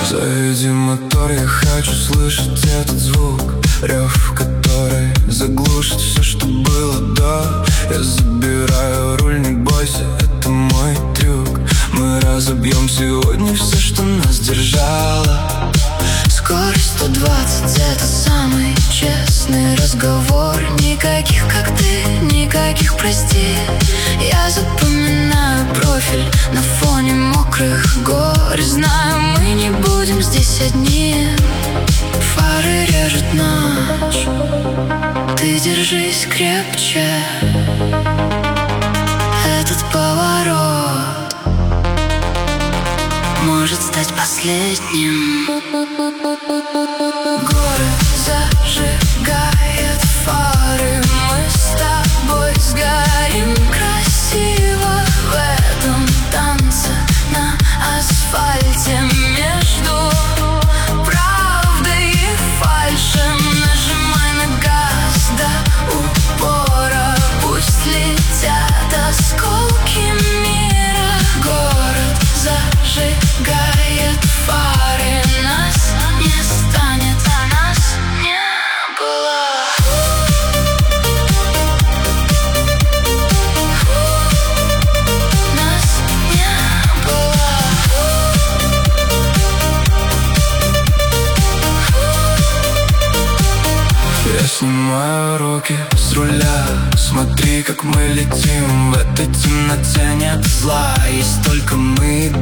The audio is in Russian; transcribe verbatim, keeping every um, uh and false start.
Заведи мотор, я хочу слышать этот звук, рев, который заглушит все, что было до. Я забираю руль, не бойся, это мой трюк. Мы разобьем сегодня все, что нас держало. Скорость сто двадцать, это самый честный разговор. Никаких как ты, никаких прости. Я запоминаю профиль на фоне мокрых гор. И знаю, мы не будем здесь одни. Фары режет ночь, ты держись крепче. Этот поворот может стать последним. Город зажигает фары, мы с тобой сгорим красиво в этом танце на асфальте между правдой и фальшем. Нажимай на газ до упора, пусть летят осколки мира. Город зажигает фары, нас не станет, а нас не было. Нас не было. Я снимаю руки с руля, смотри, как мы летим. В этой темноте нет зла, есть только мы